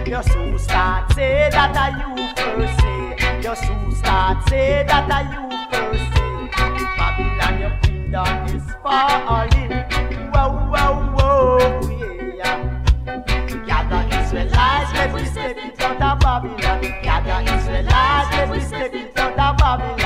You so start say that are you first say. You so start say that are you first say. Babylon, your kingdom is falling. Whoa, whoa, whoa, yeah. Gather Israelites, let me step it out of Babylon. Gather Israelites, let me step it out of Babylon.